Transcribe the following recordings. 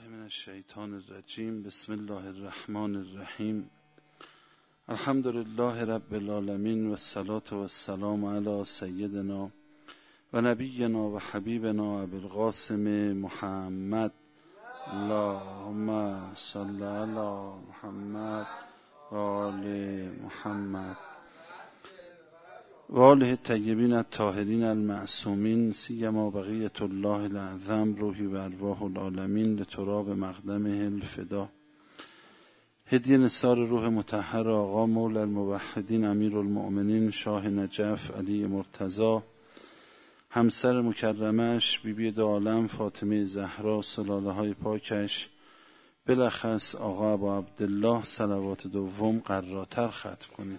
من الشیطان الرجیم. بسم الله الرحمن الرحیم. الحمد لله رب العالمین و الصلاة و السلام علی سیدنا و نبینا و حبیبنا ابی القاسم محمد. اللهم صل علی محمد و آل محمد و آله الطیبین الطاهرین المعصومین، سیما بقیة الله الاعظم روحی و ارواح العالمین لتراب مقدمه الفدا. هدیه نثار روح مطهر آقا مولا الموحدین امیر المؤمنین شاه نجف علی مرتضی، همسر مکرمش بیبی دو عالم فاطمه زهرا، سلاله های پاکش، بلخص آقا ابو عبدالله صلوات دوم قراتر ختم کنید.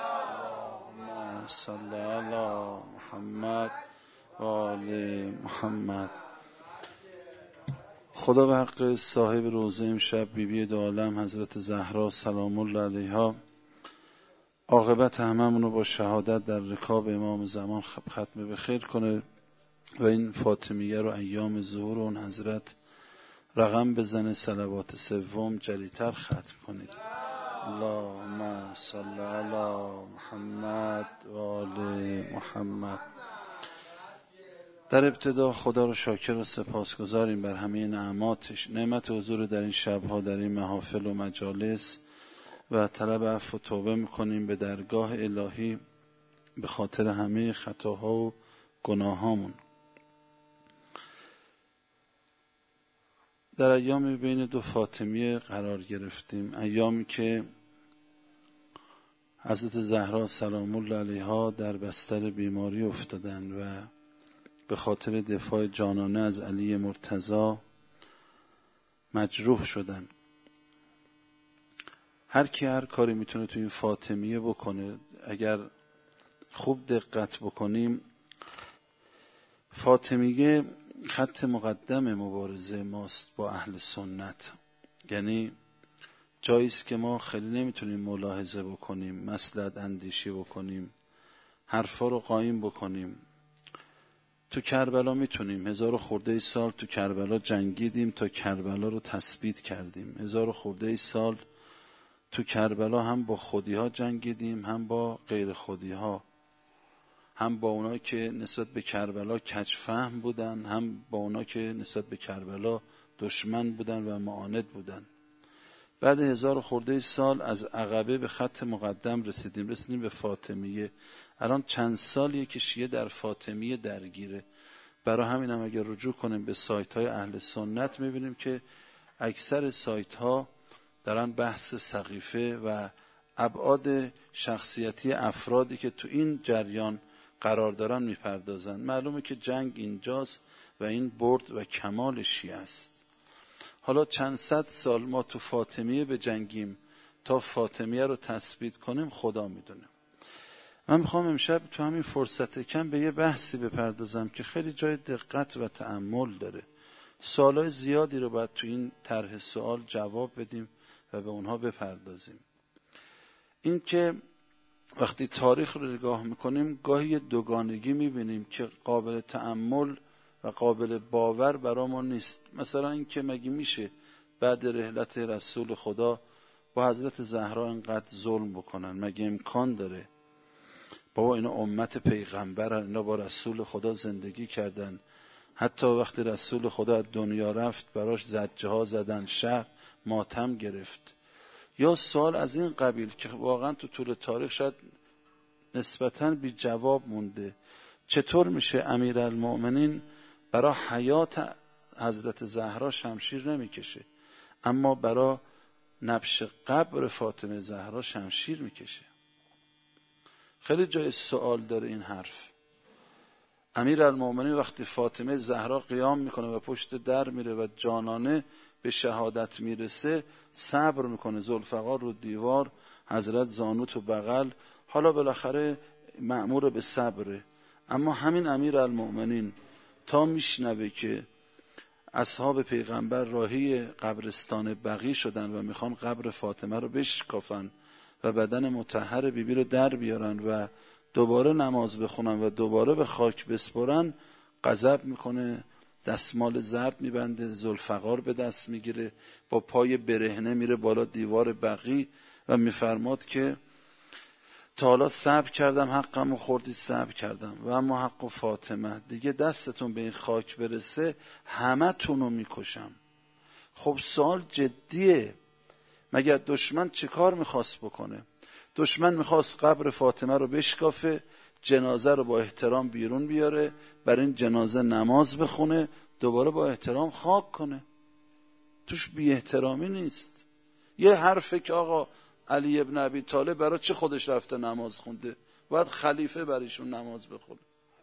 صلی علی محمد و آل محمد. خدا به حق صاحب روزه امشب بیبی دو عالم حضرت زهرا سلام الله علیها عاقبت هممون رو با شهادت در رکاب امام زمان ختم به خیر کنه و این فاطمیه رو ایام ظهور اون حضرت رقم بزنه، صلوات سوم جلیتر ختم کنید. اللهم صل علی محمد و آل محمد. در ابتدا خدا رو شاکر و سپاسگزاریم بر همه نعماتش، نعمت حضور در این شبها در این محافل و مجالس و طلب عفو و توبه میکنیم به درگاه الهی به خاطر همه خطاها و گناهامون. در ایامی بین دو فاطمیه قرار گرفتیم، ایامی که حضرت زهرا سلام الله علیها در بستر بیماری افتادن و به خاطر دفاع جانانه از علی مرتضی مجروح شدن. هر کی هر کاری میتونه تو این فاطمیه بکنه. اگر خوب دقت بکنیم، فاطمیه خط مقدم مبارزه ماست با اهل سنت، یعنی جاییست که ما خیلی نمیتونیم ملاحظه بکنیم، مصلحت اندیشی بکنیم، حرفا رو قایم بکنیم. تو کربلا میتونیم، 1000 خورده سال تو کربلا جنگیدیم تا کربلا رو تثبیت کردیم. 1000 خورده سال تو کربلا هم با خودی ها جنگیدیم، هم با غیر خودی ها، هم با اونا که نسبت به کربلا کج فهم بودن، هم با اونا که نسبت به کربلا دشمن بودن و معاند بودن. بعد 1000 خورده سال از عقبه به خط مقدم رسیدیم به فاطمیه. الان چند سالیه که شیعه در فاطمیه درگیره. برای همین هم اگر رجوع کنیم به سایت های اهل سنت میبینیم که اکثر سایت ها دارن بحث سقیفه و ابعاد شخصیتی افرادی که تو این جریان قرار دارن میپردازن. معلومه که جنگ اینجاست و این برد و کمال شیعه است. حالا چند صد سال ما تو فاطمیه بجنگیم تا فاطمیه رو تثبیت کنیم، خدا میدونه. من میخوام امشب تو همین فرصت کم به یه بحثی بپردازم که خیلی جای دقت و تأمل داره. سوالای زیادی رو باید تو این طرح سوال جواب بدیم و به اونها بپردازیم. این که وقتی تاریخ رو نگاه میکنیم گاهی دوگانگی میبینیم که قابل تأمل و قابل باور برای ما نیست. مثلا این که مگه میشه بعد رحلت رسول خدا با حضرت زهرا اینقدر ظلم بکنن؟ مگه امکان داره؟ بابا اینا امت پیغمبرن، اینا با رسول خدا زندگی کردن. حتی وقتی رسول خدا از دنیا رفت براش زجه ها زدن، شهر ماتم گرفت. یا سوال از این قبیل که واقعا تو طول تاریخ شاید نسبتاً بی جواب مونده. چطور میشه امیرالمؤمنین برای حیات حضرت زهرا شمشیر نمیکشه اما برای نبش قبر فاطمه زهرا شمشیر میکشه؟ خیلی جای سوال داره این حرف. امیرالمؤمنین وقتی فاطمه زهرا قیام میکنه و پشت در میره و جانانه به شهادت میرسه، صبر میکنه، ذوالفقار رو دیوار، حضرت زانو تو بغل، حالا بالاخره مأمور به صبره. اما همین امیرالمؤمنین تا میشنوه که اصحاب پیغمبر راهی قبرستان بقیع شدن و میخوان قبر فاطمه رو بشکافن و بدن مطهر بیبی رو در بیارن و دوباره نماز بخونن و دوباره به خاک بسپرن، غضب میکنه، دستمال زرد میبنده، ذوالفقار به دست میگیره، با پای برهنه میره بالا دیوار بقیع و میفرماد که تا حالا صبر کردم، حقم رو خوردید، صبر کردم و اما حق فاطمه، دیگه دستتون به این خاک برسه همه تونو میکشم. خب سوال جدیه، مگر دشمن چه کار میخواست بکنه؟ دشمن میخواست قبر فاطمه رو بشکافه، جنازه رو با احترام بیرون بیاره، بر این جنازه نماز بخونه، دوباره با احترام خاک کنه. توش بی احترامی نیست. یه حرفه که آقا علی ابن ابی طالب برای چه خودش رفته نماز خونده؟ باید خلیفه برایشون نماز بخونه.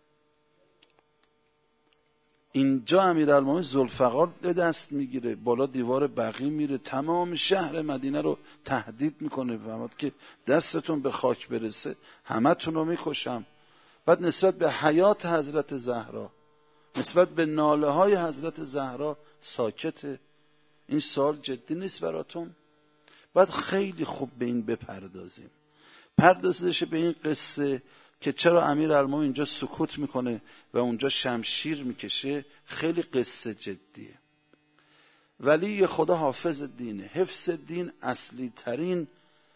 اینجا امیرالمومنین ذوالفقار به دست میگیره، بالا دیوار بقیع میره، تمام شهر مدینه رو تهدید میکنه، فهمید که دستتون به خاک برسه همه تون رو میکشم. بعد نسبت به حیات حضرت زهرا، نسبت به ناله های حضرت زهرا ساکته. این سوال جدی نیست براتون؟ باید خیلی خوب به این بپردازیم. پردازش به این قصه که چرا امیرالمومنین اینجا سکوت میکنه و اونجا شمشیر میکشه، خیلی قصه جدیه. ولی خدا حافظ دینه. حفظ دین اصلی ترین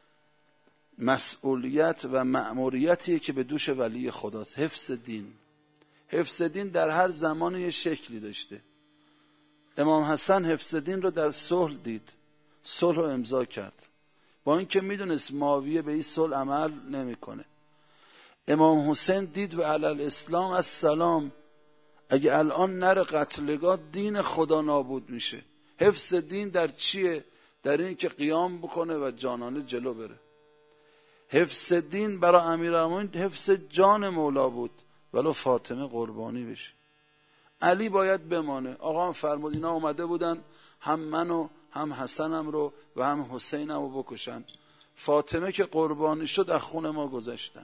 مسئولیت و مأموریتیه که به دوش ولی خداست. حفظ دین. حفظ دین در هر زمان یه شکلی داشته. امام حسن حفظ دین رو در صلح دید، صلح رو امضا کرد، با اینکه میدونست معاویه به این صلح عمل نمیکنه. امام حسین دید و علی الاسلام السلام، اگه الان نره قتلگاه دین خدا نابود میشه. حفظ دین در چیه؟ در این که قیام بکنه و جانانه جلو بره. حفظ دین برای امیرالمومنین حفظ جان مولا بود، ولو فاطمه قربانی بشه. علی باید بمانه. آقا هم فرمود اینا اومده بودن هم منو هم حسنم رو و هم حسینم رو بکشن. فاطمه که قربانی شد از خون ما گذشتن.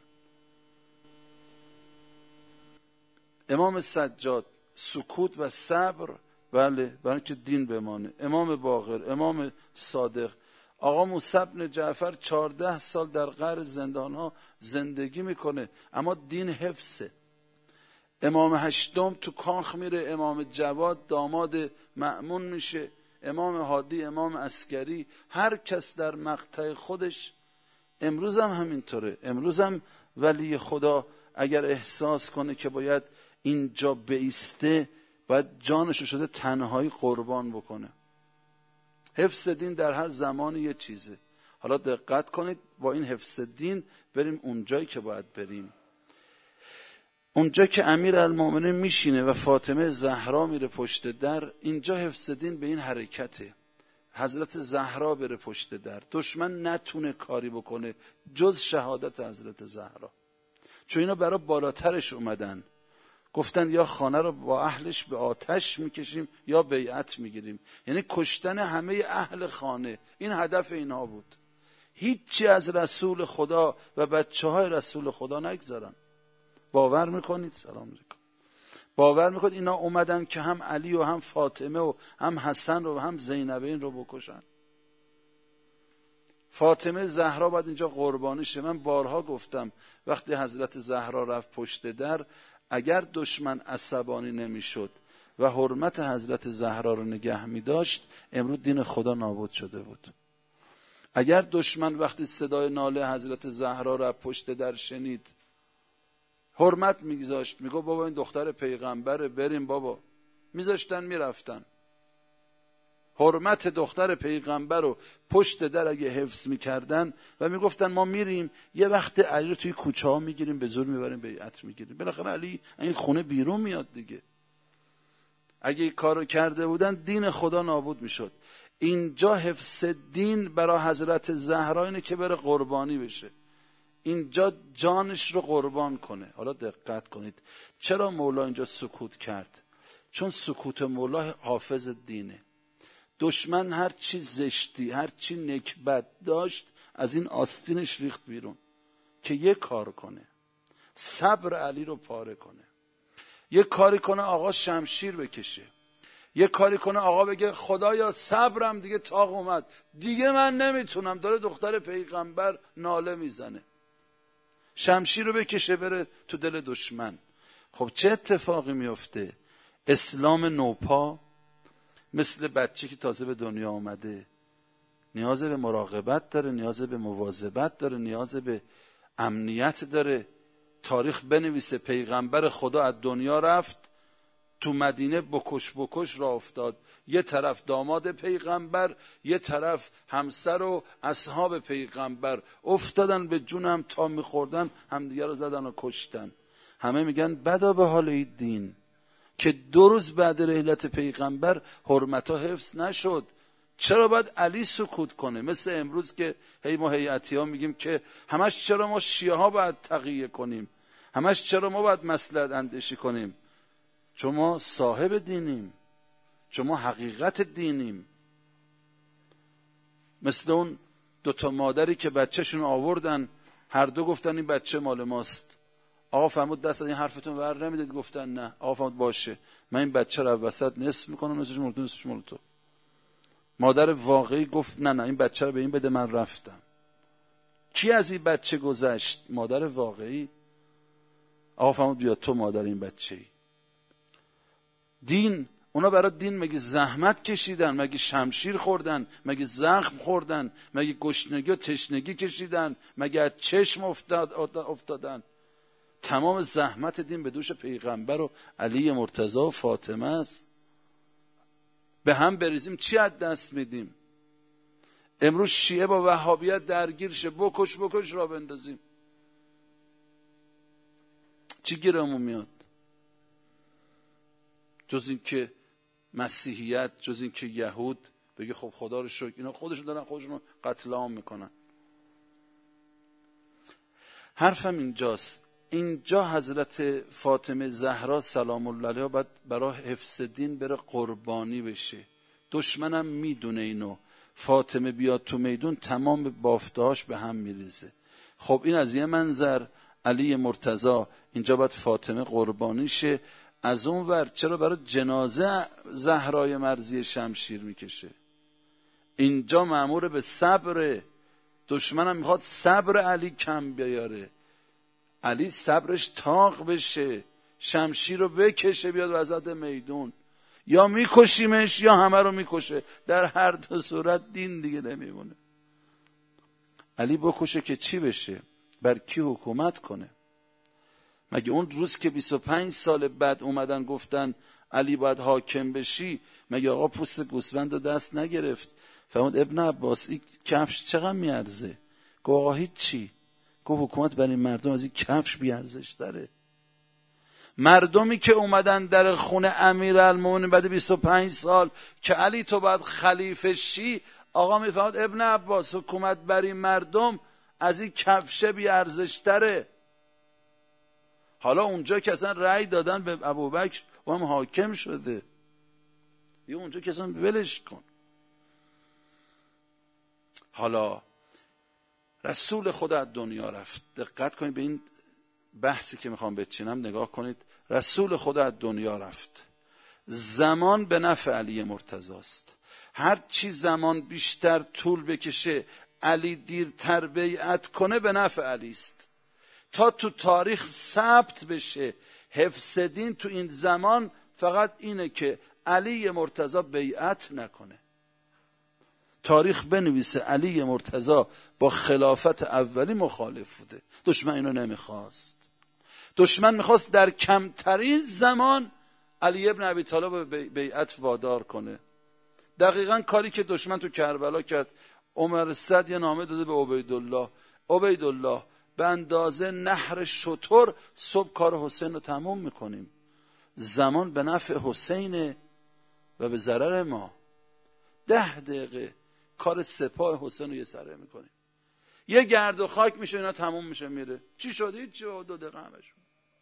امام سجاد سکوت و صبر، بله، برای که دین بمانه. امام باقر، امام صادق، آقا موسی بن جعفر 14 سال در قعر زندان ها زندگی میکنه اما دین حفظه. امام هشتم تو کاخ میره، امام جواد داماد مأمون میشه، امام هادی، امام عسکری، هر کس در مقطع خودش. امروز هم همینطوره. امروز هم ولی خدا اگر احساس کنه که باید اینجا بایسته، باید جانشو شده تنهایی قربان بکنه. حفظ دین در هر زمانی یه چیزه. حالا دقت کنید، با این حفظ دین بریم اونجایی که باید بریم. اونجا که امیرالمومنین میشینه و فاطمه زهرا میره پشت در، اینجا حفظ دین به این حرکته. حضرت زهرا بره پشت در، دشمن نتونه کاری بکنه جز شهادت حضرت زهرا. چون اینا برای بالاترش اومدن، گفتن یا خانه رو با اهلش به آتش میکشیم یا بیعت میگیریم، یعنی کشتن همه اهل خانه. این هدف اینا بود. هیچی از رسول خدا و بچه های رسول خدا نگذارن. باور میکنید؟ سلام علیکم. باور میکنید اینا اومدن که هم علی و هم فاطمه و هم حسن رو و هم زینبین رو بکشن؟ فاطمه زهرا باید اینجا قربانی شه. من بارها گفتم وقتی حضرت زهرا رفت پشت در، اگر دشمن عصبانی نمیشد و حرمت حضرت زهرا رو نگه می‌داشت، امروز دین خدا نابود شده بود. اگر دشمن وقتی صدای ناله حضرت زهرا رو پشت در شنید، حرمت میگذاشت، میگو بابا این دختر پیغمبره، بریم بابا، میذاشتن میرفتن. حرمت دختر پیغمبر رو پشت در اگه حفظ میکردن و میگفتن ما میریم یه وقت علی رو توی کوچه ها میگیریم، به زور میبریم بیعت میگیریم، بالاخره علی این خونه بیرون میاد دیگه. اگه این کارو کرده بودن دین خدا نابود میشد. اینجا حفظ دین برای حضرت زهرا اینه که بره قربانی بشه، اینجا جانش رو قربان کنه. حالا دقت کنید چرا مولا اینجا سکوت کرد؟ چون سکوت مولا حافظ دینه. دشمن هر چی زشتی، هر چی نکبت داشت، از این آستینش ریخت بیرون که یه کار کنه، صبر علی رو پاره کنه. یه کاری کنه آقا شمشیر بکشه، یه کاری کنه آقا بگه خدایا صبرم دیگه طاق اومد، دیگه من نمیتونم. داره دختر پیغمبر ناله میزنه، شمشیر رو بکشه بره تو دل دشمن. خب چه اتفاقی میفته؟ اسلام نوپا مثل بچه که تازه به دنیا آمده نیاز به مراقبت داره، نیاز به مواظبت داره، نیاز به امنیت داره. تاریخ بنویسه پیغمبر خدا از دنیا رفت، تو مدینه بکش را افتاد، یه طرف داماد پیغمبر، یه طرف همسر و اصحاب پیغمبر افتادن به جونم، تا میخوردن همدیگه رو زدن و کشتن. همه میگن بدا به حال این دین که 2 روز بعد رحلت پیغمبر حرمتا حفظ نشد. چرا باید علی سکوت کنه؟ مثل امروز که ما هیئتی ها میگیم که همش چرا ما شیعه ها باید تقیه کنیم، همش چرا ما باید مصلحت اندیشی کنیم؟ چون ما صاحب دینیم، چون ما حقیقت دینیم. مثل اون 2 مادری که بچهشون آوردن، هر دو گفتن این بچه مال ماست. آقا فرمود دست از این حرفتون ور نمیدید؟ گفتن نه. آقا فرمود باشه، من این بچه رو وسط نصف میکنم، نصفش مال تو نصفش مال تو. مادر واقعی گفت نه این بچه رو به این بده، من رفتم. کی از این بچه گذشت؟ مادر واقعی. آقا فرمود بیا تو مادر این بچه ای. دین، اونا برای دین مگه زحمت کشیدن؟ مگه شمشیر خوردن؟ مگه زخم خوردن؟ مگه گشنگی و تشنگی کشیدن؟ مگه از چشم افتادن؟ تمام زحمت دین به دوش پیغمبر و علی مرتضی و فاطمه است. به هم بریزیم چی از دست میدیم؟ امروز شیعه با وهابیت درگیر شه، بکش را بندازیم، چی گیرمون میاد؟ جز این که مسیحیت، جز این که یهود بگه خب خدا رو شکر اینا خودشون دارن خودشون قتل عام میکنن. حرفم اینجاست، اینجا حضرت فاطمه زهرا سلام الله علیها باید برای حفظ دین بره قربانی بشه. دشمنم میدونه اینو، فاطمه بیاد تو میدون تمام بافتهاش به هم میریزه. خب این از یه منظر علی مرتضی اینجا باید فاطمه قربانی شه. از اون ور چرا برای جنازه زهرای مرضی شمشیر میکشه؟ اینجا مأمور به صبر، دشمنم میخواد صبر علی کم بیاره، علی صبرش تاق بشه، شمشیر رو بکشه بیاد وسط میدون، یا میکشیمش یا همه رو میکشه. در هر 2 صورت دین دیگه نمیمونه. علی بکشه که چی بشه؟ بر کی حکومت کنه؟ مگه اون روز که 25 سال بعد اومدن گفتن علی باید حاکم بشی، مگه آقا پوست گوسفند رو دست نگرفت؟ فرمود ابن عباس این کفش چقدر میارزه؟ گفت آقا هیچی. گفت حکومت بر این مردم از این کفش بیارزش داره. مردمی که اومدن در خونه امیرالمومنین بعد 25 سال که علی تو باید خلیفه شی، آقا میفهمد ابن عباس حکومت بر این مردم از این کفش بیارزش داره. حالا اونجا که اصلا رأی دادن به ابوبکر و هم حاکم شده، دیگه اونجا که اصلا ولش کن. حالا رسول خدا از دنیا رفت. دقت کنید به این بحثی که میخوام بچینم، نگاه کنید. رسول خدا از دنیا رفت، زمان به نفع علی مرتضی است. هر چی زمان بیشتر طول بکشه، علی دیرتر بیعت کنه، به نفع علی است. تا تو تاریخ ثبت بشه حفظ دین تو این زمان فقط اینه که علی مرتضی بیعت نکنه. تاریخ بنویسه علی مرتضی با خلافت اولی مخالف بوده. دشمن اینو نمیخواست. دشمن میخواست در کمترین زمان علی ابن ابی طالب به بیعت وادار کنه. دقیقاً کاری که دشمن تو کربلا کرد. عمر صد یه نامه داده به عبیدالله به اندازه نهر شتر صبح کار حسین رو تموم میکنیم. زمان به نفع حسینه و به ضرر ما. 10 دقیقه کار سپاه حسین رو یه سره میکنیم، یه گرد و خاک میشه، اینا تموم میشه میره. چی شد؟ هیچی. 2 دقیقه همشون.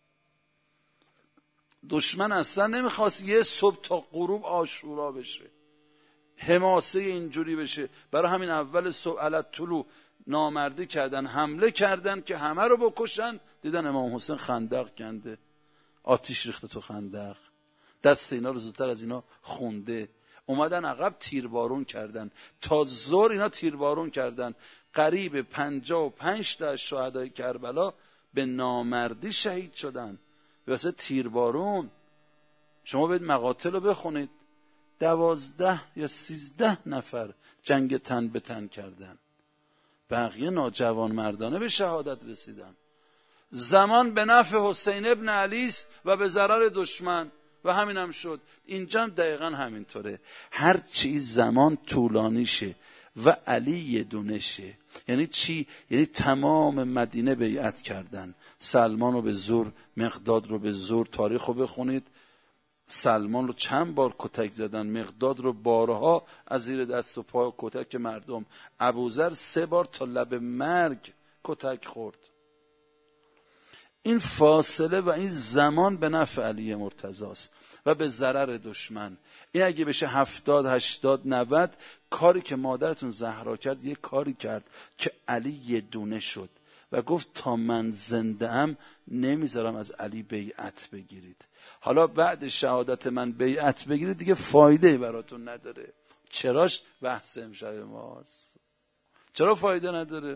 دشمن اصلا نمیخواست یه صبح تا غروب عاشورا بشه، حماسه اینجوری بشه. برای همین اول صبح علت طلوع نامردی کردن، حمله کردن که همه رو بکشن. دیدن امام حسین خندق کنده، آتیش ریخته تو خندق، دست اینا رو زودتر از اینا خونده. اومدن عقب تیربارون کردن، تا ظهر اینا تیربارون کردن. قریب 55 تا از شهدای کربلا به نامردی شهید شدن به واسه تیربارون. شما برید مقاتل رو بخونید، 12 یا 13 نفر جنگ تن به تن کردن، بقیه ناجوان مردانه به شهادت رسیدن. زمان به نفع حسین ابن علی است و به ضرر دشمن، و همین هم شد. اینجا دقیقا همینطوره. هر چی زمان طولانی شه و علی یه دونه شه. یعنی چی؟ یعنی تمام مدینه بیعت کردن، سلمان رو به زور، مقداد رو به زور. تاریخ رو بخونید، سلمان رو چند بار کتک زدن، مقداد رو بارها از زیر دست و پا کتک مردم، ابوذر 3 بار تا لب مرگ کتک خورد. این فاصله و این زمان به نفع علی مرتضی است و به ضرر دشمن. این اگه بشه 70 80 90 کاری که مادرتون زهرا کرد، یه کاری کرد که علی یه دونه شد و گفت تا من زنده ام نمیذارم از علی بیعت بگیرید. حالا بعد شهادت من بیعت بگیرید دیگه فایده براتون نداره. چراش بحث امشب ماست. چرا فایده نداره؟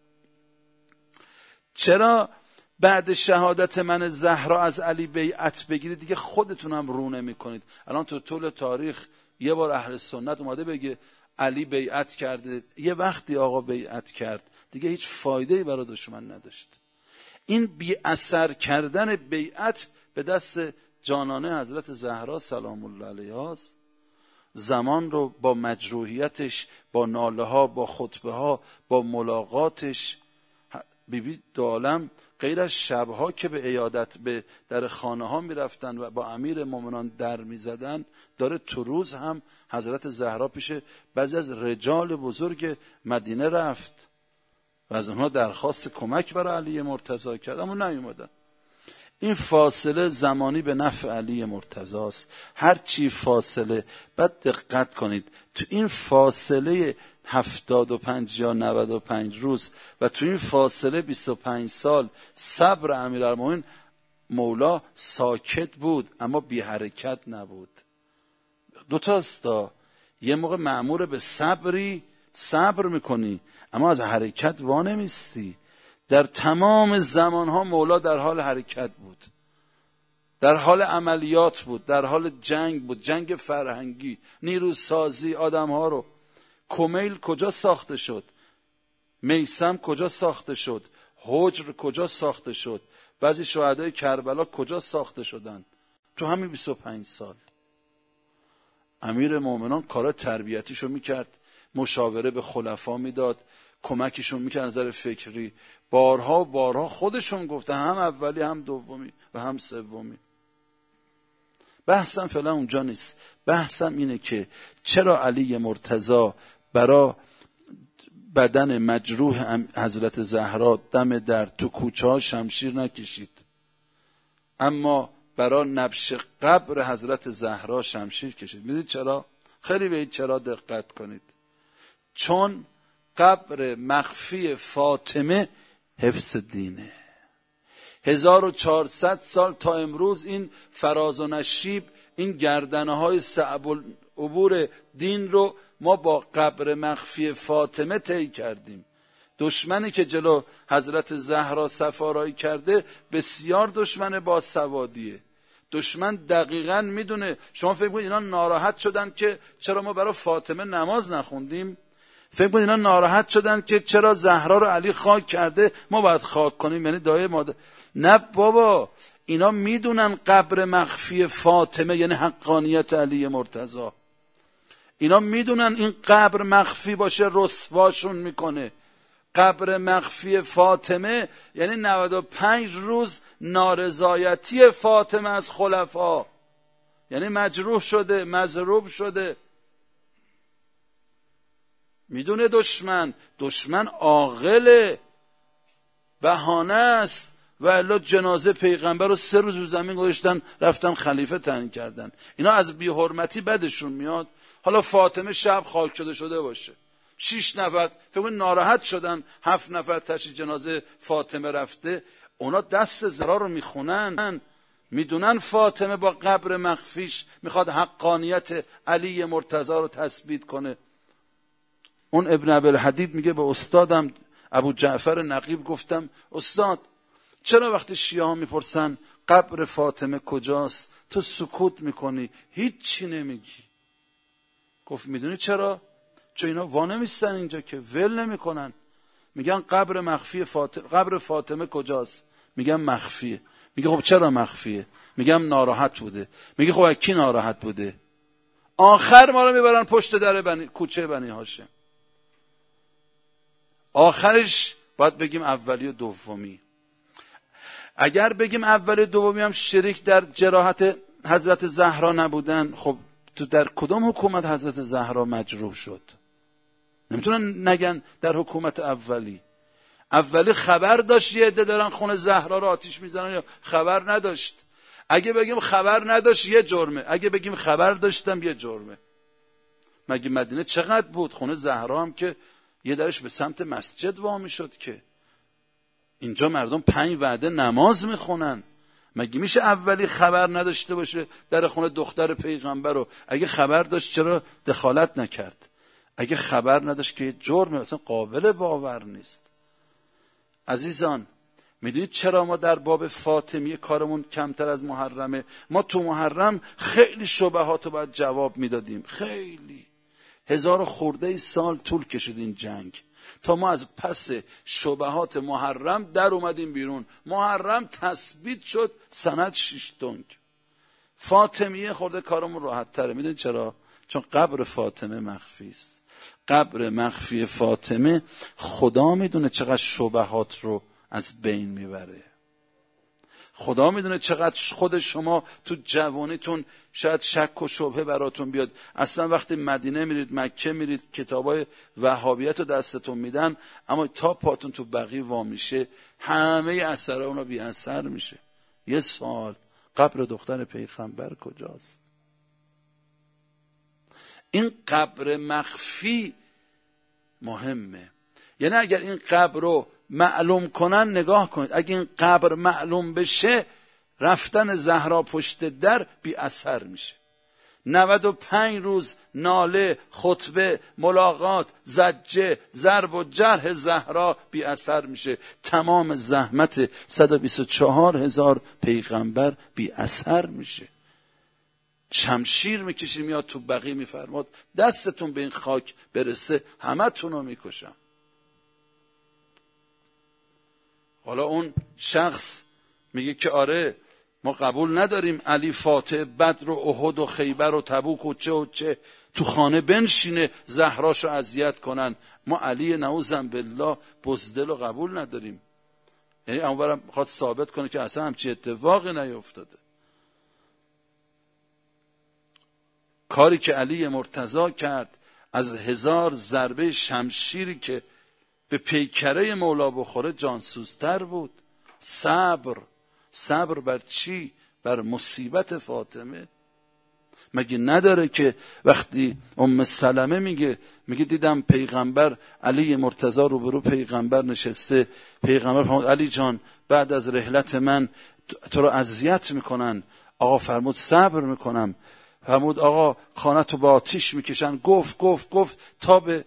چرا بعد شهادت من زهرا از علی بیعت بگیرید دیگه خودتون هم رو نمی کنید؟ الان تو طول تاریخ یه بار اهل سنت اومده بگه علی بیعت کرده، یه وقتی آقا بیعت کرد دیگه هیچ فایده‌ای برای دشمن نداشت. این بی اثر کردن بیعت به دست جانانه حضرت زهرا سلام الله علیها، زمان رو با مجروحیتش، با ناله ها، با خطبه ها، با ملاقاتش، بیبی دو عالم غیر از شبها که به عیادت به در خانه ها می رفتن و با امیر مومنان در می زدن، داره تو روز هم حضرت زهرا پیش بعضی از رجال بزرگ مدینه رفت و از اونها درخواست کمک برای علی مرتضی کرد، اما نیومدن. این فاصله زمانی به نفع علی مرتضی است. هر چی فاصله، بعد دقت کنید تو این فاصله 75 یا 95 روز و تو این فاصله 25 سال صبر امیرالمومنین مولا ساکت بود اما بی حرکت نبود. دوتاستا، یه موقع مأمور به صبری صبر میکنی اما از حرکت وانمیستی. در تمام زمانها مولا در حال حرکت بود، در حال عملیات بود، در حال جنگ بود، جنگ فرهنگی، نیروسازی آدمها رو. کمیل کجا ساخته شد؟ میثم کجا ساخته شد؟ حجر کجا ساخته شد؟ بعضی شهدای کربلا کجا ساخته شدن؟ تو همین 25 سال. امیر مومنان کار تربیتیشو میکرد، مشاوره به خلفا میداد، کمکشون میکرد نظر فکری. بارها و بارها خودشون گفتن، هم اولی هم دومی و هم سومی. بحثم فعلا اونجا نیست. بحثم اینه که چرا علی مرتضی برای بدن مجروح حضرت زهرا دم در تو کوچه ها شمشیر نکشید، اما برای نبش قبر حضرت زهرا شمشیر کشید؟ میدید چرا؟ خیلی به این چرا دقت کنید. چون قبر مخفی فاطمه حفظ دینه. 1400 سال تا امروز این فراز و نشیب، این گردنه های صعب العبور دین رو ما با قبر مخفی فاطمه طی کردیم. دشمنی که جلو حضرت زهرا سفارایی کرده بسیار دشمن باسوادیه. دشمن دقیقاً میدونه. شما فکر کنید اینا ناراحت شدن که چرا ما برای فاطمه نماز نخوندیم؟ فکر کنید اینا ناراحت شدن که چرا زهرا رو علی خاک کرده ما باید خاک کنیم، یعنی دایه مادر؟ نه بابا، اینا میدونن قبر مخفی فاطمه یعنی حقانیت علی مرتضی. اینا میدونن این قبر مخفی باشه رسواشون میکنه. قبر مخفی فاطمه یعنی 95 روز نارضایتی فاطمه از خلفا، یعنی مجروح شده، مضروب شده. میدونه دشمن عاقل، بهانه است، و الا جنازه پیغمبر رو 3 روز رو زمین گذاشتن رفتن خلیفه تعیین کردن. اینا از بی حرمتی بدشون میاد. حالا فاطمه شب خاک شده باشه، 6 نفر فکر کنید ناراحت شدن 7 نفر تشییع جنازه فاطمه رفته، اونا دست زرا رو میخونن، میدونن فاطمه با قبر مخفیش میخواد حقانیت علی مرتضی رو تثبیت کنه. اون ابن ابوالحدید میگه به استادم ابو جعفر نقیب گفتم استاد چرا وقتی شیعه ها میپرسن قبر فاطمه کجاست؟ تو سکوت میکنی، هیچی نمیگی. گفت میدونی چرا؟ چون اینا وانمیستن اینجا که، ول نمیکنن. میگن قبر فاطمه کجاست؟ میگن مخفیه. میگه خب چرا مخفیه؟ میگم ناراحت بوده. میگه خب کی ناراحت بوده؟ آخر ما رو میبرن پشت در کوچه بنی هاشم. آخرش باید بگیم اولی و دومی. اگر بگیم اولی و دومی هم شریک در جراحت حضرت زهرا نبودن، خب تو در کدام حکومت حضرت زهرا مجروح شد؟ نمیتونن نگن در حکومت اولی خبر داشت یه عده دارن خونه زهرا رو آتیش میزنن یا خبر نداشت؟ اگه بگیم خبر نداشت یه جرمه، اگه بگیم خبر داشتم یه جرمه. مگه مدینه چقدر بود؟ خونه زهرا هم که یه درش به سمت مسجد وامی شد که اینجا مردم 5 وعده نماز میخونن. مگه میشه اولی خبر نداشته باشه در خونه دختر پیغمبر رو؟ اگه خبر داشت چرا دخالت نکرد؟ اگه خبر نداشت که جرمه، اصلا قابل باور نیست. عزیزان میدونید چرا ما در باب فاطمیه کارمون کمتر از محرمه؟ ما تو محرم خیلی شبهات رو باید جواب میدادیم، خیلی 1000 خورده سال طول کشید این جنگ تا ما از پس شبهات محرم در اومدیم بیرون. محرم تثبیت شد، سند 6 تنگ. فاطمیه خورده کارمون راحت تره. میدونید چرا؟ چون قبر فاطمه مخفی است. قبر مخفی فاطمه خدا میدونه چقدر شبهات رو از بین میبره. خدا میدونه چقدر خود شما تو جوانیتون شاید شک و شبهه براتون بیاد. اصلا وقتی مدینه میرید، مکه میرید، کتابای وهابیت رو دستتون میدن، اما تا پاتون تو بقیع وا میشه همه اثرها اونا بی اثر میشه. یه سوال، قبر دختر پیغمبر کجاست؟ این قبر مخفی مهمه. یعنی اگر این قبر رو معلوم کنن، نگاه کنید، اگر این قبر معلوم بشه رفتن زهرا پشت در بی اثر میشه. 95 روز ناله، خطبه، ملاقات، زجه، ضرب و جرح زهرا بی اثر میشه. تمام زحمت 124,000 پیغمبر بی اثر میشه. شمشیر میکشی میاد تو بقیع میفرماد دستتون به این خاک برسه همه تونو میکشم. حالا اون شخص میگه که آره ما قبول نداریم علی فاتح بدر و احد و خیبر و تبوک و چه تو خانه بنشینه زهراشو اذیت کنن. ما علی نعوذ بالله بزدل و قبول نداریم. یعنی اونورم میخواد ثابت کنه که اصلا همچین اتفاقی نیفتاده. کاری که علی مرتضی کرد از 1000 ضربه شمشیری که به پیکره مولا بخوره جانسوزتر بود. صبر بر چی؟ بر مصیبت فاطمه. مگه نداره که وقتی ام سلمه میگه دیدم پیغمبر علی مرتضی روبرو پیغمبر نشسته، پیغمبر فرمود علی جان بعد از رحلت من تو رو اذیت میکنن. آقا فرمود صبر میکنم. فرمود آقا خانه تو با آتیش میکشن. گفت تا به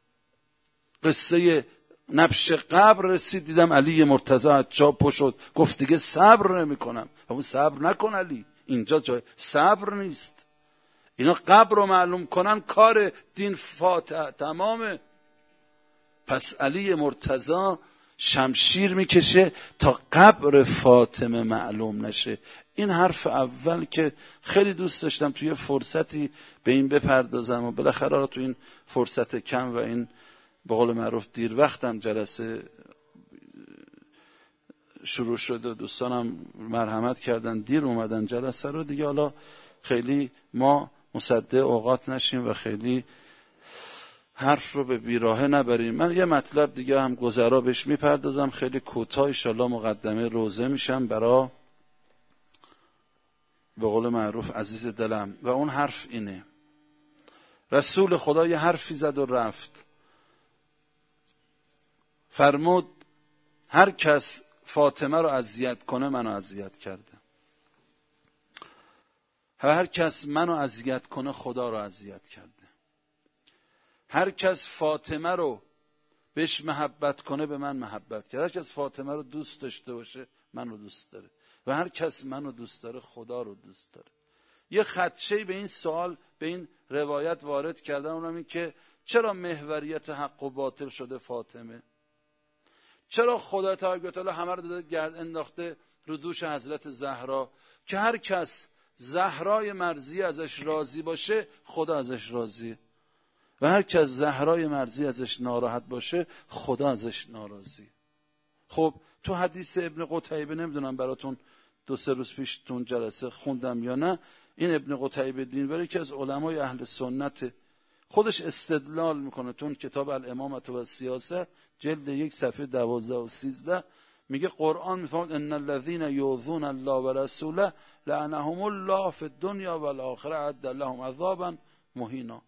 قصه نبش قبر رسید، دیدم علی مرتضی از جا پا شد، گفت دیگه صبر نمیکنم. فرمود صبر نکن علی، اینجا جای صبر نیست. اینا قبر رو معلوم کنن کار دین فاتح تمامه. پس علی مرتضی شمشیر میکشه تا قبر فاطمه معلوم نشه. این حرف اول که خیلی دوست داشتم توی فرصتی به این بپردازم و بالاخره تو این فرصت کم و این به قول معروف دیر وقتم جلسه شروع شده و دوستانم مرحمت کردن دیر اومدن جلسه رو دیگه، حالا خیلی ما مصدق اوقات نشیم و خیلی حرف رو به بیراهه نبریم. من یه مطلب دیگه هم گذرا بهش میپردازم خیلی کوتاه، ان شاءالله مقدمه روزه میشم برای به قول معروف عزیز دلم. و اون حرف اینه، رسول خدا یه حرفی زد و رفت، فرمود هر کس فاطمه رو اذیت کنه منو اذیت کرده، هر کس منو اذیت کنه خدا رو اذیت کرده، هر کس فاطمه رو بهش محبت کنه به من محبت کرده، هر کس فاطمه رو دوست داشته باشه من رو دوست داره. و هر کس منو دوست داره خدا رو دوست داره. یه خدشه به این سوال، به این روایت وارد کردن، اونم این که چرا محوریت حق و باطل شده فاطمه؟ چرا خدا تعالی همه رو داده گرد انداخته رو دوش حضرت زهرا که هر کس زهرای مرضی ازش راضی باشه خدا ازش راضیه و هر کس زهرای مرضی ازش ناراحت باشه خدا ازش ناراضیه. خب تو حدیث ابن قتیبه نمیدونم براتون 2-3 روز پیش تون جلسه خوندم یا نه، این ابن قتیبه دینوری که از علمای اهل سنت، خودش استدلال میکنه تون کتاب الامامه و سیاسه جلد 1 صفحه 12 و 13 میگه قرآن میفرماید ان الذين يؤذون الله ورسوله لعنهم الله في الدنيا والآخره اعد لهم عذابا مهینا.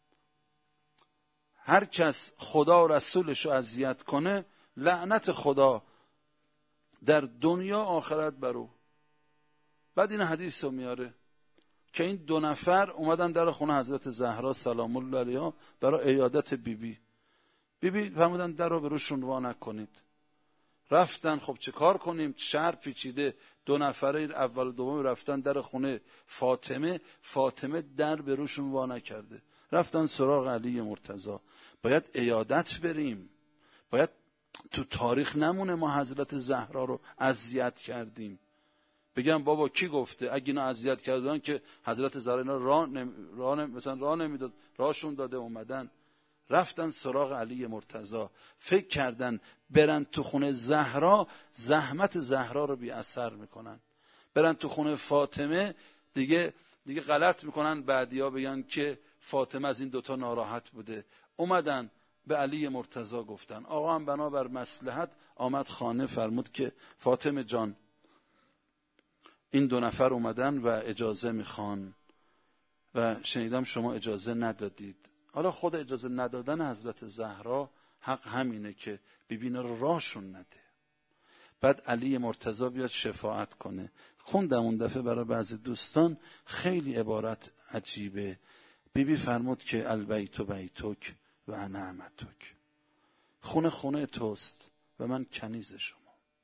هر کس خدا و رسولش رو اذیت کنه لعنت خدا در دنیا آخرت برو. بعد این حدیث رو میاره که این 2 نفر اومدن در خونه حضرت زهرا سلام الله علیها برای عیادت بیبی. بیبی فرمودن در رو به روشون وا نکنید. رفتن، خب چه کار کنیم، شهر پیچیده، 2 نفره اول و دوم رفتن در خونه فاطمه. فاطمه در به روشون وا نکرده. رفتن سراغ علی مرتضی. باید عیادت بریم، باید تو تاریخ نمونه ما حضرت زهرا رو اذیت کردیم. بگم بابا کی گفته؟ اگه اینا اذیت کردن که حضرت زهرا اینا راه نمیداد، راهشون داده اومدن. رفتن سراغ علی مرتضی، فکر کردن برن تو خونه زهرا زحمت زهرا رو بی اثر میکنن، برن تو خونه فاطمه دیگه غلط میکنن، بعدیا بگن که فاطمه از این 2 ناراحت بوده. اومدن به علی مرتضی گفتن. آقا هم بنابر مصلحت آمد خانه، فرمود که فاطمه جان این 2 نفر اومدن و اجازه میخوان و شنیدم شما اجازه ندادید. حالا خود اجازه ندادن حضرت زهرا حق همینه که بیبینا رو راهشون نده. بعد علی مرتضی بیاد شفاعت کنه. خوندم اون دفعه برای بعضی دوستان، خیلی عبارت عجیبه. بیبی فرمود که البیت بیتک و انا امتک، خونه توست و من کنیز شما،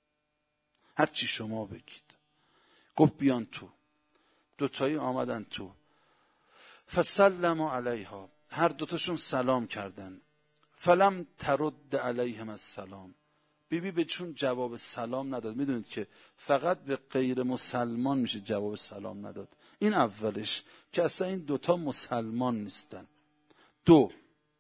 هر چی شما بگید. گفت بیان تو. 2 تایی آمدن تو. فسلم علیها، هر 2 تاشون سلام کردن. فلم ترد علیهم السلام، بیبی به چون جواب سلام نداد. میدونید که فقط به غیر مسلمان میشه جواب سلام نداد. این اولش که اصلا این 2 تا مسلمان نیستن. 2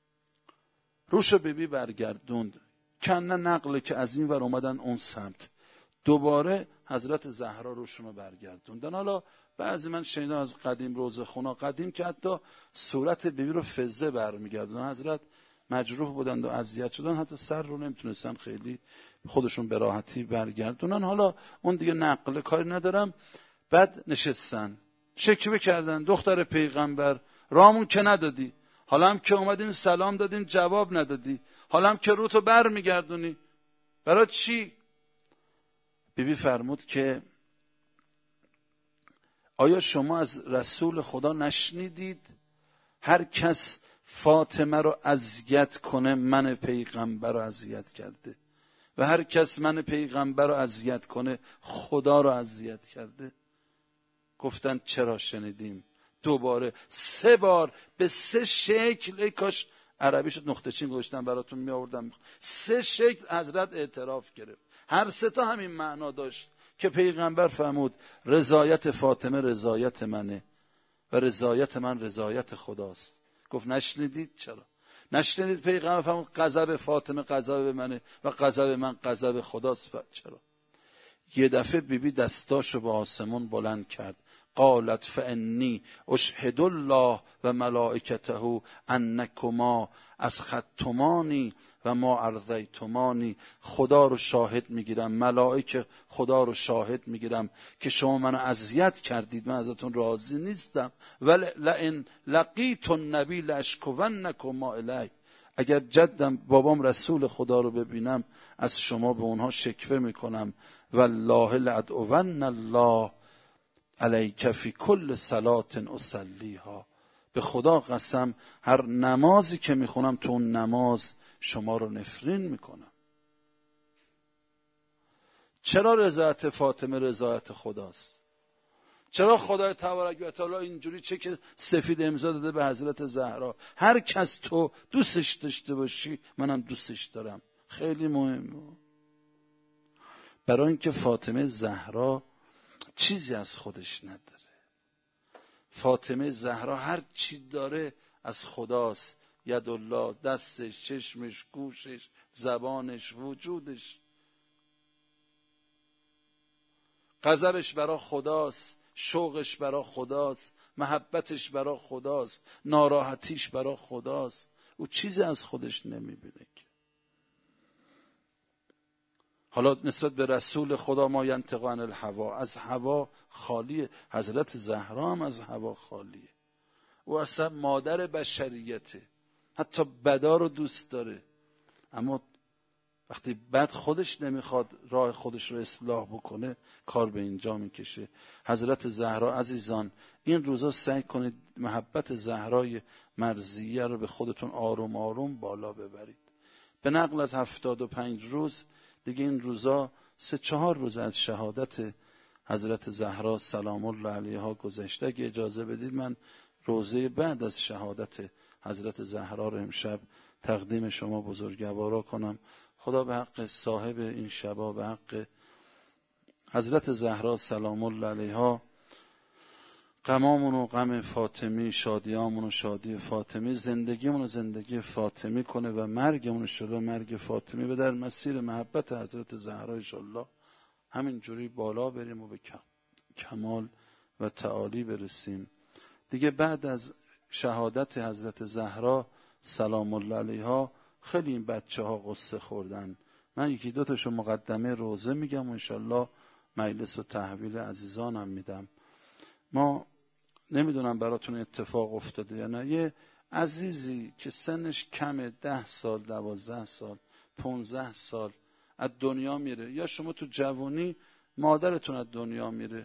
روشو بیبی برگردوند، کنه نقله که از این ور اومدن اون سمت. دوباره حضرت زهرا روشونو برگردوندن. حالا بعضی من شنیدم از قدیم روزه خونا قدیم که حتی صورت بیبی رو فزه برمیگردونن. حضرت مجروح بودند و اذیت شدن، حتی سر رو نمیتونستن خیلی خودشون به راحتی برگردونن. حالا اون دیگه نقل کاری ندارم. بعد نشستن شکوه کردن، دختر پیغمبر رامون که ندادی، حالا هم که اومدیم سلام دادیم جواب ندادی، حالا هم که روتو برمیگردونی، برای چی؟ بیبی فرمود که آیا شما از رسول خدا نشنیدید هر کس فاطمه رو اذیت کنه من پیغمبر رو اذیت کرده و هر کس من پیغمبر رو اذیت کنه خدا رو اذیت کرده؟ گفتن چرا شنیدیم. دوباره 3 بار به 3 شکل، ای کاش عربی شد نقطه چین گذاشتم براتون می آوردم، 3 شکل حضرت اعتراف گرفت. هر 3 تا همین معنا داشت که پیغمبر فرمود رضایت فاطمه رضایت منه و رضایت من رضایت خداست. گفت نشنیدید؟ چرا نشنیدید؟ پیغمبر فرمود غضب فاطمه غضب منه و غضب من غضب خداست. چرا؟ یه دفعه بیبی دستاشو به آسمون بلند کرد. قالت فانی اشهد الله و ملائکته انکما اسخطتمانی و ما ارضیتمانی. خدا رو شاهد میگیرم، ملائکه خدا رو شاهد میگیرم که شما منو اذیت کردید، من ازتون راضی نیستم. ولئن لقیت النبی لاشکونکم الی، اگر جدم بابام رسول خدا رو ببینم از شما به اونها شکوه میکنم. والله لادعون الله علیک فی کل صلات اصلیها، به خدا قسم هر نمازی که میخونم تو اون نماز شما رو نفرین میکنم. چرا رضایت فاطمه رضایت خداست؟ چرا خدای تبارک و تعالی اینجوری چک سفید امضا داده به حضرت زهرا؟ هر کس تو دوستش داشته باشی منم دوستش دارم. خیلی مهمه. برای اینکه فاطمه زهرا چیزی از خودش نداره. فاطمه زهرا هر چی داره از خداست. یدالله، دستش، چشمش، گوشش، زبانش، وجودش. غضبش برا خداست، شوقش برا خداست، محبتش برا خداست، ناراحتیش برا خداست. او چیزی از خودش نمیبینه. حالا نسبت به رسول خدا ما ینطق عن الهوا، از هوا خالیه. حضرت زهرا هم از هوا خالیه. او اصلا مادر بشریته، حتی بدا رو دوست داره، اما وقتی بد خودش نمیخواد راه خودش رو اصلاح بکنه کار به اینجا میکشه. حضرت زهرا عزیزان این روزا سعی کنید محبت زهرای مرضیه رو به خودتون آروم آروم بالا ببرید. به نقل از 75 روز دیگه این روزا 3-4 روز از شهادت حضرت زهرا سلام الله علیها گذشته. اگه اجازه بدید من روزه بعد از شهادت حضرت زهرا رو امشب تقدیم شما بزرگوارا کنم. خدا به حق صاحب این شبا، به حق حضرت زهرا سلام الله علیها، غمامون و غم فاطمی، شادیامون و شادی فاطمی، زندگیمون و زندگی فاطمی کنه و مرگمون شده مرگ فاطمی و در مسیر محبت حضرت زهرا انشالله همین جوری بالا بریم و به کمال و تعالی برسیم. دیگه بعد از شهادت حضرت زهرا سلام الله علیها خیلی این بچه ها قصه خوردن. من 1-2 تاشو مقدمه روزه میگم و انشالله مجلس و تحویل عزیزانم میدم. ما نمیدونم براتون اتفاق افتاده یا نه، یه عزیزی که سنش کمه 10 سال 12 سال 15 سال از دنیا میره، یا شما تو جوانی مادرتون از دنیا میره.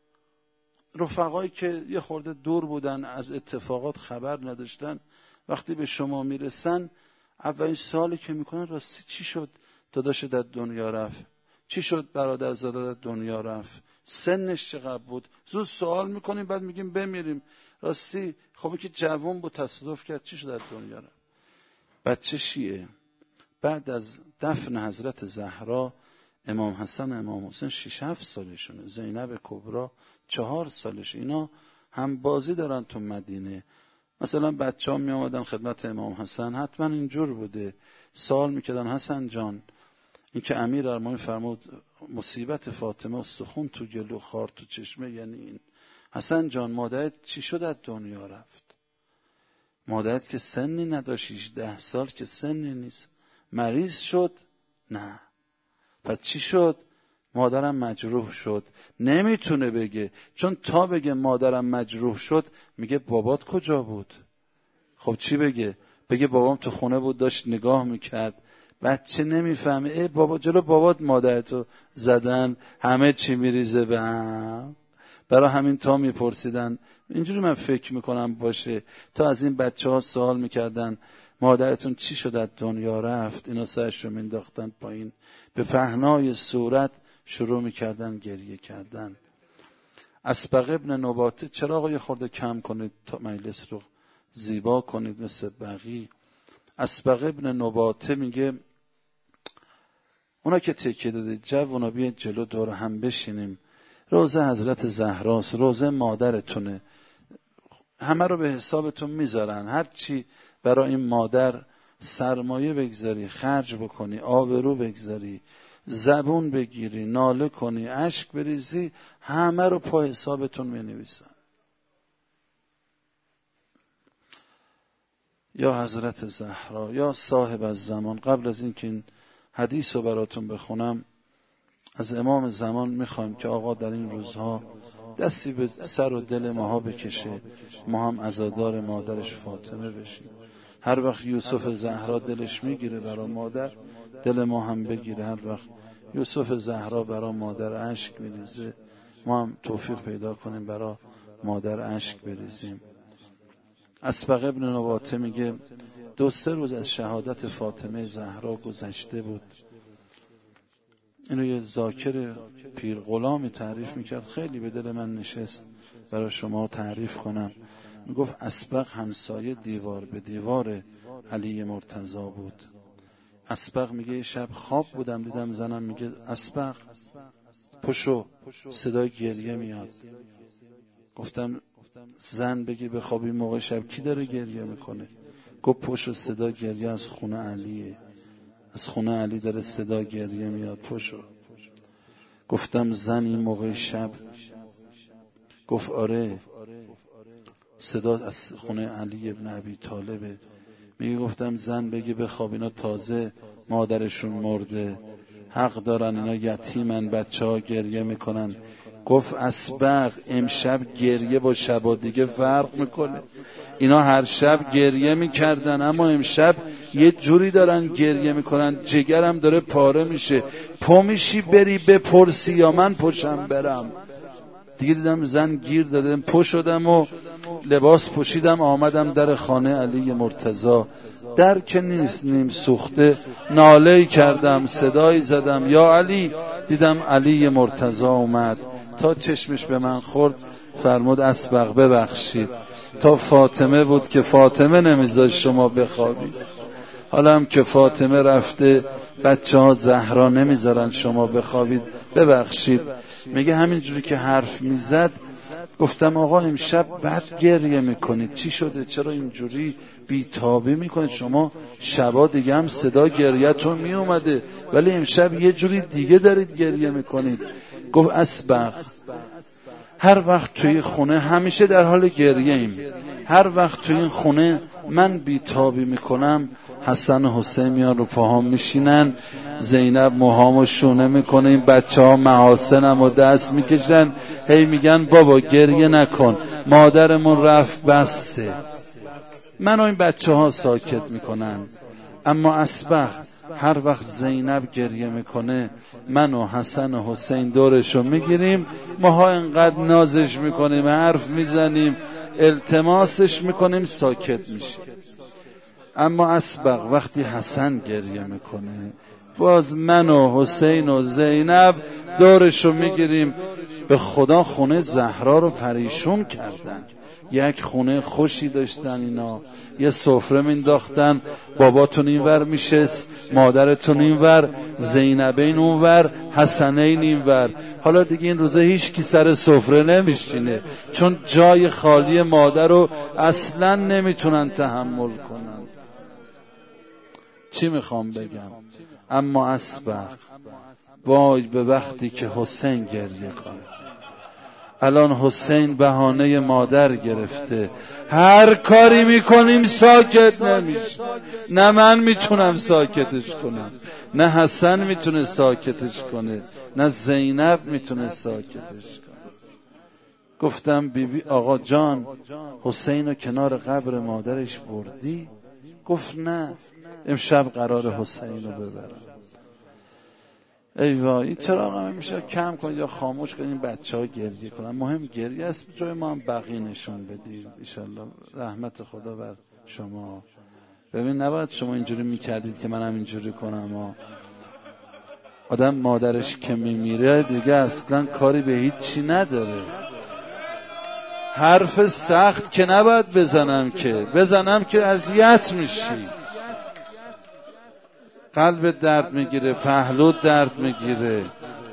رفقایی که یه خورده دور بودن از اتفاقات خبر نداشتن وقتی به شما میرسن اولین سوالی که میکنن راستی چی شد داداشت از دنیا رفت؟ چی شد برادرزاده از دنیا رفت؟ سنش چقدر بود؟ زود سوال میکنیم بعد میگیم بمیریم. راستی خب که جوان بود تصادف کرد چی شد از دنیا رفت؟ بچه شیعه بعد از دفن حضرت زهرا امام حسن و امام حسین 6-7 سالشونه، زینب کبرا 4 سالش. اینا هم بازی دارن تو مدینه. مثلا بچه ها می آمدن خدمت امام حسن، حتما اینجور بوده، سوال میکردن حسن جان این که امیر ارمانی فرمود مصیبت فاطمه استخون تو گلو خار تو چشمه، یعنی این حسن جان مادرت چی شد از دنیا رفت؟ مادرت که سنی نداشت، 18 سال که سنی نیست. مریض شد؟ نه. پس چی شد؟ مادرم مجروح شد. نمیتونه بگه، چون تا بگه مادرم مجروح شد میگه بابات کجا بود؟ خب چی بگه؟ بگه بابام تو خونه بود داشت نگاه میکرد. بچه نمیفهمه. ای بابا جلو بابات مادرتو زدن، همه چی میریزه به هم. برای همین تا میپرسیدن، اینجوری من فکر میکنم باشه، تا از این بچه ها سوال میکردن مادرتون چی شد از دنیا رفت، اینا سرش رو مینداختن پایین، به پهنای صورت شروع میکردن گریه کردن. اسبق ابن نباته، چرا آقا یه خورده کم کنید تا مجلس رو زیبا کنید مثل بقیه. اسبق ابن نباته میگه اونا که تکیه دادید جوونا بیاید جلو دور هم بشینیم، روزه حضرت زهراست، روزه مادرتونه، همه رو به حسابتون میذارن، هر چی برای این مادر سرمایه بگذاری، خرج بکنی، آبرو بگذاری، زبون بگیری، ناله کنی، اشک بریزی، همه رو پای حسابتون مینویسن. یا حضرت زهرا یا صاحب الزمان. قبل از اینکه این حدیث رو براتون بخونم از امام زمان میخوایم که آقا در این روزها دستی به سر و دل ماها بکشه، ما هم عزادار مادرش فاطمه بشیم. هر وقت یوسف زهرا دلش میگیره برای مادر، دل ما هم بگیره. هر وقت یوسف زهرا برای مادر اشک میریزه، ما هم توفیق پیدا کنیم برای مادر اشک بریزیم. اسبق ابن نباته میگه 2-3 روز از شهادت فاطمه زهرا گذشته بود. اینو یه ذاکر پیر غلامی تعریف میکرد، خیلی به دل من نشست برای شما تعریف کنم. میگفت اسبق همسایه دیوار به دیوار علی مرتضی بود. اسبق میگه شب خواب بودم دیدم زنم میگه اسبق پشو، صدای گریه میاد. گفتم زن بگی به خوابی موقع شب کی داره گریه میکنه؟ گفت پشو، صدا گریه از خونه علیه، از خونه علی داره صدا گریه میاد، پشو. گفتم زن این موقع شب؟ گفت آره، صدا از خونه علی ابن ابی طالبه. میگه گفتم زن بگی به خواب اینا تازه مادرشون مرده، حق دارن، اینا یتیمن، بچه ها گریه میکنن. گفت اسبق امشب گریه با شبا دیگه فرق میکنه. اینا هر شب گریه میکردن اما امشب یه جوری دارن گریه میکنن جگرم داره پاره میشه. پا میشی بری بپرسی یا من پشم برم؟ دیگه دیدم زن گیر دادم، پا شدم و لباس پوشیدم آمدم در خانه علی مرتضی. در که نیست، نیم سوخته ناله کردم، صدایی زدم یا علی. دیدم علی مرتضی اومد، تا چشمش به من خورد فرمود اسبق ببخشید، تا فاطمه بود که فاطمه نمیذاشت شما بخوابید، حالا هم که فاطمه رفته بچه ها زهرا نمیذارن شما بخوابید، ببخشید. میگه همینجوری که حرف میزد گفتم آقا امشب بد گریه میکنید، چی شده؟ چرا اینجوری بیتابی میکنید؟ شما شبا دیگه هم صدا گریه‌تون میومده ولی امشب یه جوری دیگه دارید گریه میکنید. گفت اسبق هر وقت توی خونه همیشه در حال گریه ایم، هر وقت توی این خونه من بیتابی میکنم حسن و حسین میان رو پاهام میشینن، زینب موهامو شونه میکنه، این بچه ها محاسنم و دست میکشن، هی میگن بابا گریه نکن مادرمون رفت بسه. من و این بچه ها ساکت میکنن. اما اسبق هر وقت زینب گریه میکنه من و حسن و حسین دورشو میگیریم، ماها انقدر نازش میکنیم، حرف میزنیم، التماسش میکنیم، ساکت میشه. اما اسبق وقتی حسن گریه میکنه باز من و حسین و زینب دورشو میگیریم. به خدا خونه زهرا رو پریشون کردن. یک خونه خوشی داشتن اینا، یه سفره مینداختن، باباتون اینور میشست، مادرتون اینور، زینبین اونور، حسنین اینور. حالا دیگه این روزه هیچ کی سر سفره نمیشینه چون جای خالی مادر رو اصلا نمیتونن تحمل کنن. چی میخوام بگم؟ اما اسبق وای به وقتی که حسین گریه کنه. الان حسین بهانه مادر گرفته، هر کاری میکنیم ساکت نمیشه. نه من میتونم ساکتش کنم، نه حسن میتونه ساکتش کنه، نه زینب میتونه ساکتش کنه. گفتم بیبی آقا جان حسین رو کنار قبر مادرش بردی؟ گفت نه، امشب قرار حسین رو ببرم. ای وای، این چراغ هم میشه کم کنید یا خاموش کنید، بچه ها گریه کنن. مهم گریه است، جای ما هم بقیه نشون بدید. انشالله رحمت خدا بر شما. ببین نباید شما اینجوری میکردید که منم اینجوری کنم. آدم مادرش که میمیره دیگه اصلا کاری به هیچی نداره. حرف سخت که نباید بزنم که اذیت میشی، قلب درد میگیره، پهلو درد میگیره.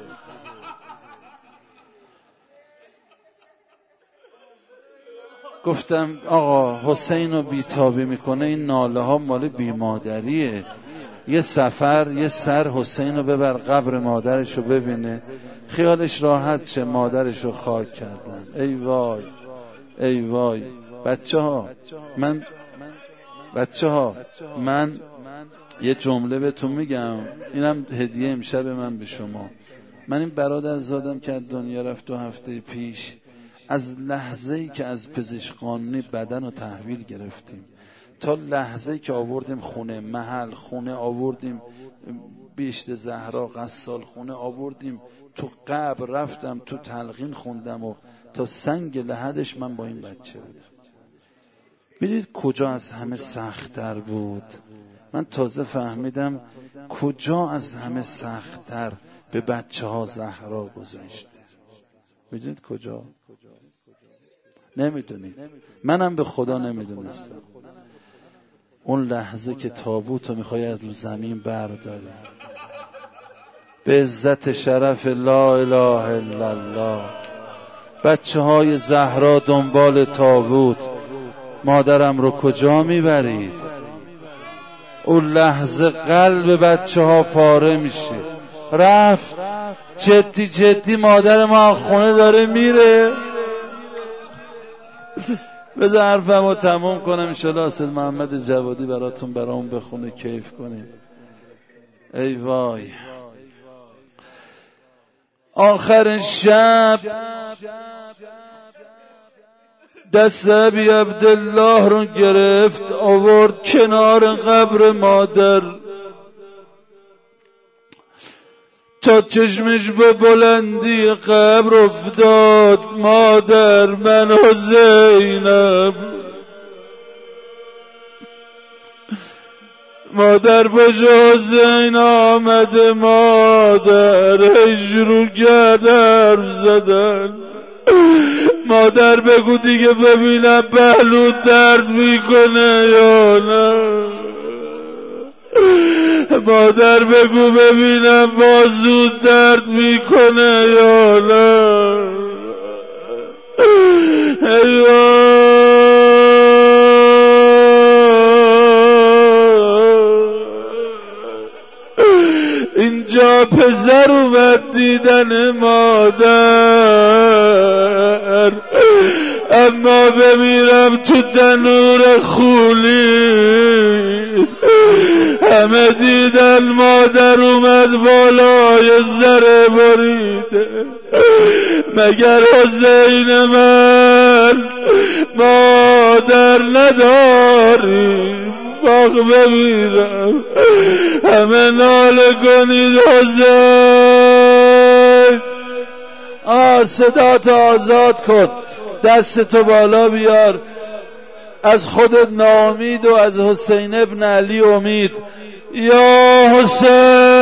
گفتم آقا حسین رو بیتابی میکنه، این ناله ها مال بیمادریه. یه سفر یه سر حسین رو ببر قبر مادرش رو ببینه، خیالش راحت شه مادرش رو خاک کردن. ای وای ای وای. بچه ها من یه جمله بهتون میگم، اینم هدیه امشب من به شما. من این برادر زادم که از دنیا رفت 2 هفته پیش، از لحظه‌ای که از پزشک قانونی بدن رو تحویل گرفتیم تا لحظه‌ای که آوردیم خونه، محل خونه آوردیم، بیشت زهرا غسال خونه آوردیم، تو قبر رفتم تو تلقین خوندم و تا سنگ لحدش من با این بچه بودم. ببینید کجا از همه سخت‌تر بود. من تازه فهمیدم کجا از همه سخت‌تر به بچه ها زهرا گذشته. میدونید کجا؟ نمیدونید، منم به خدا نمیدونستم. اون لحظه که تابوت رو میخوای از رو زمین برداری، به عزت شرف لا اله الا الله، بچه های زهرا دنبال تابوت، مادرم رو کجا میبرید؟ اون لحظه قلب بچه ها پاره میشه. رفت جدی جدی مادر ما خونه داره میره. بذار حرفمو تموم کنم، انشالله سید محمد جوادی برامون بخونه کیف کنیم. ای وای. آخر شب دست ابی عبدالله رو گرفت، آورد کنار قبر مادر، تا چشمش به بلندی قبر افتاد. مادر، من و زینب. مادر پشت حسین آمده، مادر شروع کرد حرف زدن. مادر بگو دیگه ببینم پهلو درد میکنه یا نه. مادر بگو ببینم بازو درد میکنه یا نه. اینجا پسر اومد دیدن مادر، اما بمیرم تو تنور خونی. همه دیدن مادر اومد بالای زره بریده، مگر حسین من مادر نداری؟ باغ بمیرم، همه ناله کنید حسین. صداتو آزاد کن، دستتو بالا بیار، از خودت ناامید و از حسین ابن علی امید. یا حسین